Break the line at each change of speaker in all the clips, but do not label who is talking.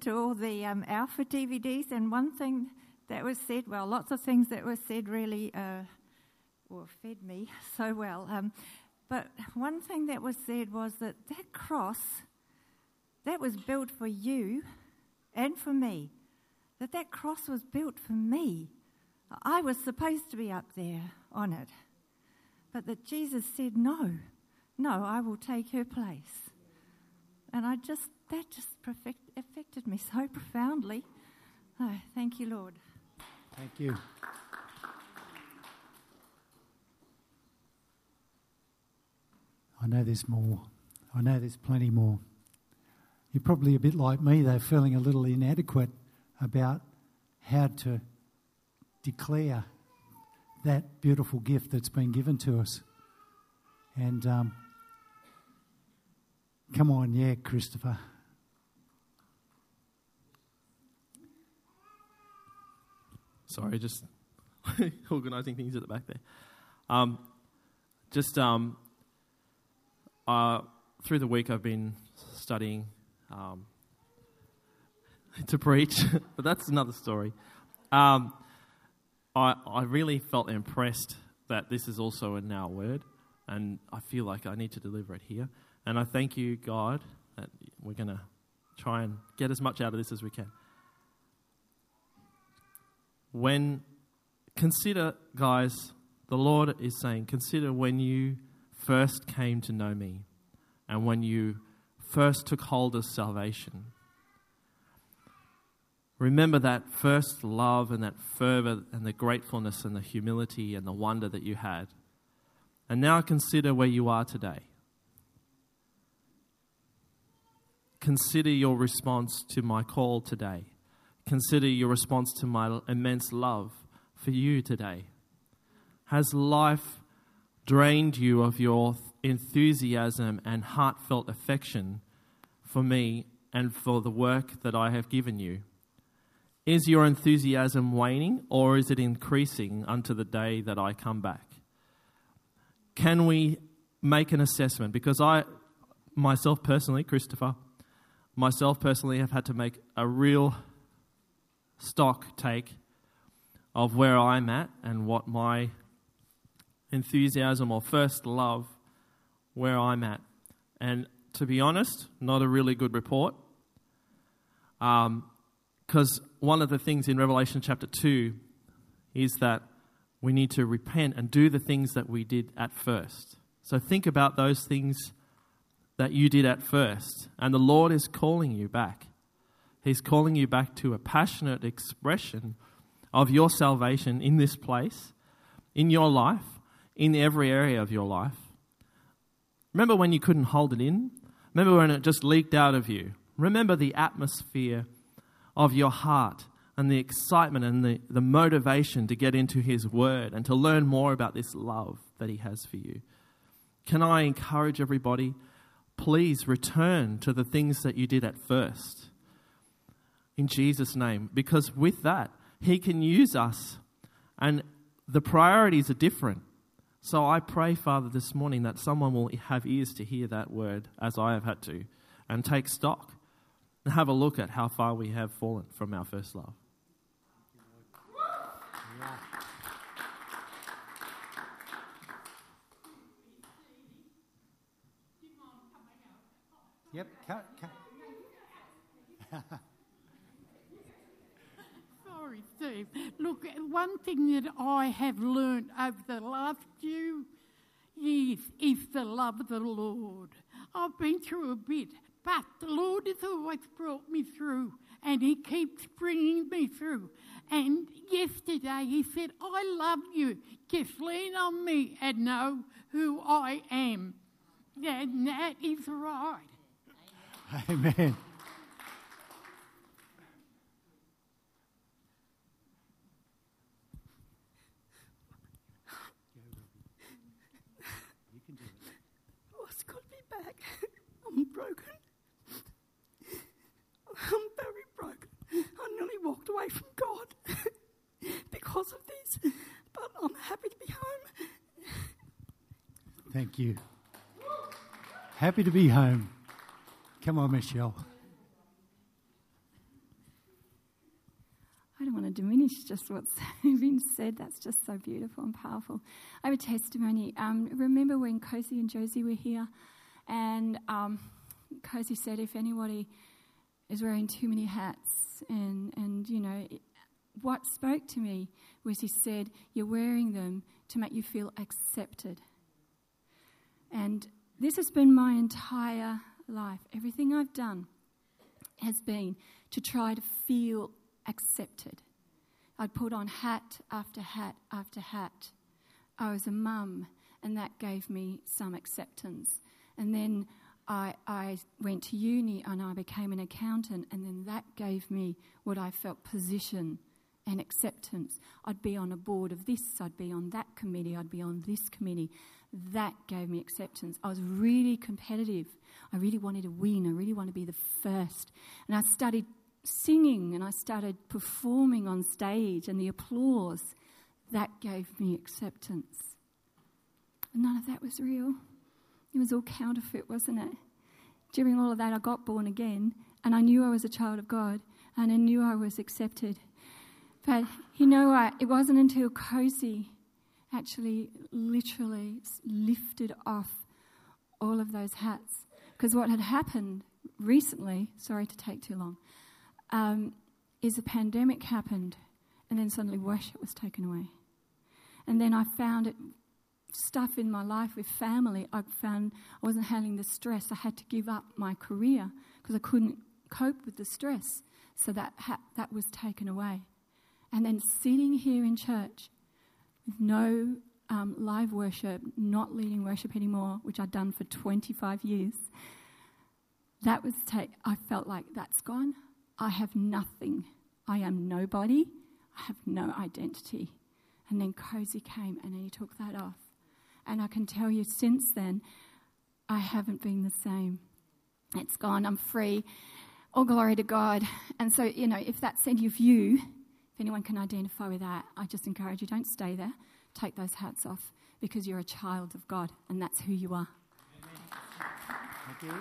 to all the Alpha DVDs, and one thing that was said, well, lots of things that were said really fed me so well. But one thing that was said was that cross, that was built for you and for me. That cross was built for me. I was supposed to be up there on it. But that Jesus said, no, I will take her place. And that just affected me so profoundly. Oh, thank you, Lord.
Thank you. I know there's more. I know there's plenty more. You're probably a bit like me, though, feeling a little inadequate about how to declare that beautiful gift that's been given to us. And come on, yeah, Christopher.
Sorry, just organising things at the back there. Through the week I've been studying to preach, but that's another story. I really felt impressed that this is also in our word, and I feel like I need to deliver it here. And I thank you, God, that we're going to try and get as much out of this as we can. Consider, guys, the Lord is saying, consider when you first came to know me and when you first took hold of salvation. Remember that first love and that fervour and the gratefulness and the humility and the wonder that you had. And now consider where you are today. Consider your response to my call today. Consider your response to my immense love for you today. Has life drained you of your enthusiasm and heartfelt affection for me and for the work that I have given you? Is your enthusiasm waning, or is it increasing unto the day that I come back? Can we make an assessment? Because myself personally have had to make a real stock take of where I'm at and what my enthusiasm or first love, where I'm at. And to be honest, not a really good report. Because one of the things in Revelation chapter 2 is that we need to repent and do the things that we did at first. So think about those things that you did at first. And the Lord is calling you back. He's calling you back to a passionate expression of your salvation in this place, in your life, in every area of your life. Remember when you couldn't hold it in? Remember when it just leaked out of you? Remember the atmosphere of your heart and the excitement and the motivation to get into His Word and to learn more about this love that He has for you. Can I encourage everybody, please return to the things that you did at first. In Jesus' name. Because with that, He can use us. And the priorities are different. So I pray, Father, this morning that someone will have ears to hear that word, as I have had to, and take stock and have a look at how far we have fallen from our first love.
Yep.
Sorry, Steve. Look, one thing that I have learned over the last few years is the love of the Lord. I've been through a bit, but the Lord has always brought me through, and He keeps bringing me through. And yesterday He said, I love you. Just lean on me and know who I am. And that is right.
Amen.
Oh, it's good to be back. I'm broken. I'm very broken. I nearly walked away from God because of this, but I'm happy to be home.
Thank you. Happy to be home. Come on, Michelle.
don't want to diminish just what's been said. That's just so beautiful and powerful. I have a testimony. Remember when Cozy and Josie were here, and Cozy said if anybody is wearing too many hats, and you know, what spoke to me was he said, you're wearing them to make you feel accepted. And this has been my entire life. Everything I've done has been to try to feel accepted. I'd put on hat after hat after hat. I was a mum, and that gave me some acceptance. And then I went to uni and I became an accountant, and then that gave me what I felt position and acceptance. I'd be on a board of this, I'd be on that committee, I'd be on this committee. That gave me acceptance. I was really competitive. I really wanted to win. I really wanted to be the first. And I studied singing, and I started performing on stage, and the applause, that gave me acceptance. And none of that was real. It was all counterfeit, wasn't it? During all of that, I got born again, and I knew I was a child of God, and I knew I was accepted. But you know what? It wasn't until Cozy actually literally lifted off all of those hats. Because what had happened recently, sorry to take too long, is a pandemic happened, and then suddenly worship was taken away. And then I found stuff in my life with family. I found I wasn't handling the stress. I had to give up my career because I couldn't cope with the stress. So that was taken away. And then sitting here in church with no live worship, not leading worship anymore, which I'd done for 25 years, I felt like that's gone. I have nothing. I am nobody. I have no identity. And then Cozy came and he took that off. And I can tell you since then, I haven't been the same. It's gone. I'm free. All glory to God. And so, you know, if that's any of you, if anyone can identify with that, I just encourage you, don't stay there. Take those hats off, because you're a child of God, and that's who you are.
Thank you.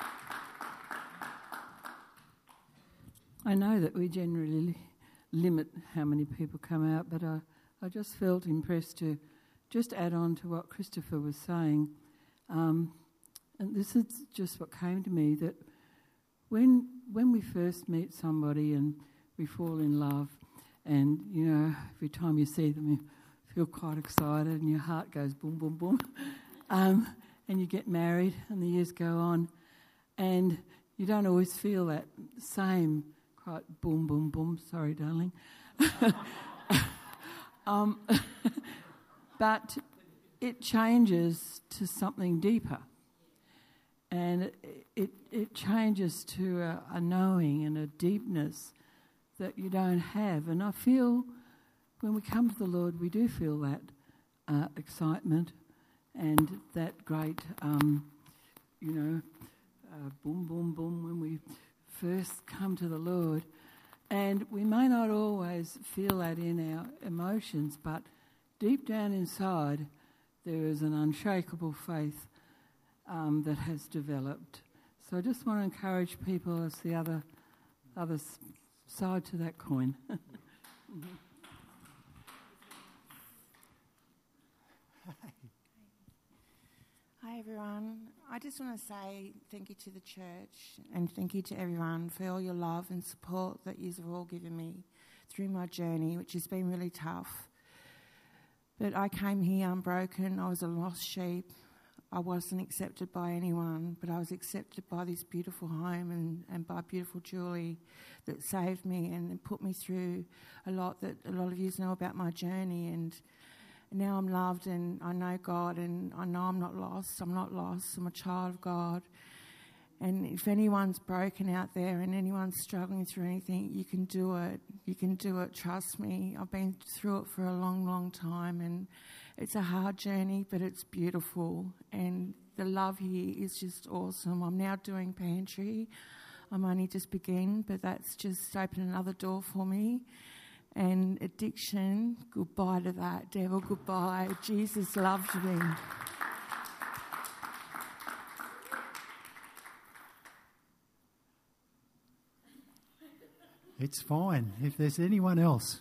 I know that we generally limit how many people come out, but I just felt impressed to just add on to what Christopher was saying. And this is just what came to me, that when we first meet somebody and we fall in love, and, you know, every time you see them, you feel quite excited and your heart goes boom, boom, boom. And you get married and the years go on, and you don't always feel that same quite boom, boom, boom. Sorry, darling. But it changes to something deeper. And it changes to a knowing and a deepness that you don't have. And I feel when we come to the Lord, we do feel that excitement and that great, boom, boom, boom when we first come to the Lord. And we may not always feel that in our emotions, but deep down inside, there is an unshakable faith that has developed. So I just want to encourage people as the other side to that coin.
Hi everyone. I just want to say thank you to the church and thank you to everyone for all your love and support that you've all given me through my journey, which has been really tough. But I came here unbroken. I was a lost sheep. I wasn't accepted by anyone, but I was accepted by this beautiful home and by beautiful Julie that saved me and put me through a lot that a lot of you know about my journey. And now I'm loved and I know God, and I know I'm not lost. I'm not lost. I'm a child of God. And if anyone's broken out there and anyone's struggling through anything, you can do it. You can do it. Trust me. I've been through it for a long, long time, and it's a hard journey, but it's beautiful. And the love here is just awesome. I'm now doing pantry. I'm only just beginning, but that's just opened another door for me. And addiction, goodbye to that. Devil, goodbye. Jesus loved me.
It's fine if there's anyone else.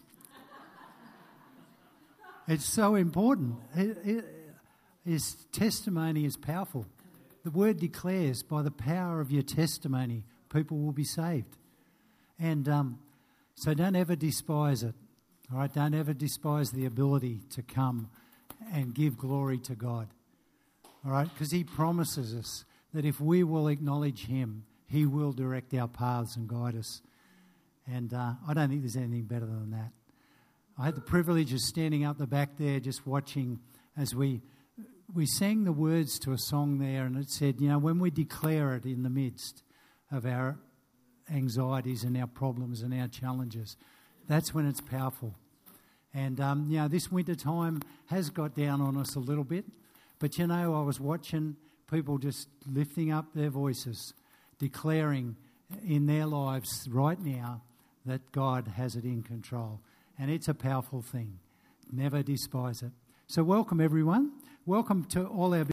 It's so important. His testimony is powerful. The word declares, by the power of your testimony, people will be saved. And so don't ever despise it. All right, don't ever despise the ability to come and give glory to God. All right, because he promises us that if we will acknowledge him, he will direct our paths and guide us. And I don't think there's anything better than that. I had the privilege of standing up the back there just watching as we sang the words to a song there, and it said, you know, when we declare it in the midst of our anxieties and our problems and our challenges, that's when it's powerful. And, you know, this winter time has got down on us a little bit, but, you know, I was watching people just lifting up their voices, declaring in their lives right now that God has it in control. And it's a powerful thing. Never despise it. So welcome, everyone. Welcome to all our